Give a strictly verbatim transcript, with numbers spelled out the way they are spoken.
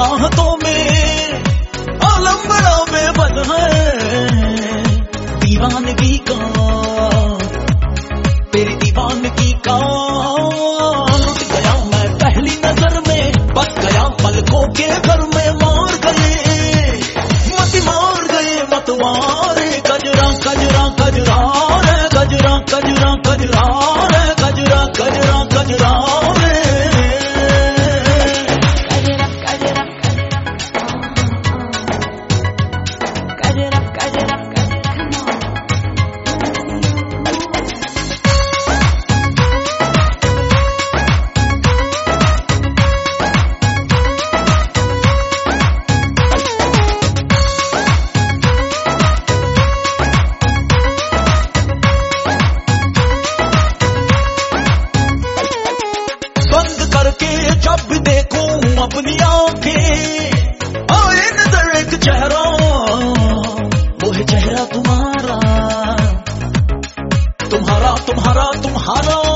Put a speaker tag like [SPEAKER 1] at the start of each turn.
[SPEAKER 1] चाहतों में आलम बड़ा बेबस है। दीवानगी का तेरी दीवानगी का लुट गया मैं पहली नजर में, बस गया पलकों के घर में। मार गए मत मार गए मत मारे गजरा गजरा गजरा रे गजरा गजरा गजरा रे गजरा गजरा गजरा रे। जब भी देखूं अपनी आंखें आए नजर एक चेहरा, वो है चेहरा तुम्हारा तुम्हारा तुम्हारा तुम्हारा।